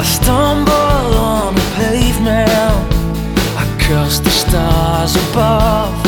I stumble on the pavement, I curse the stars above.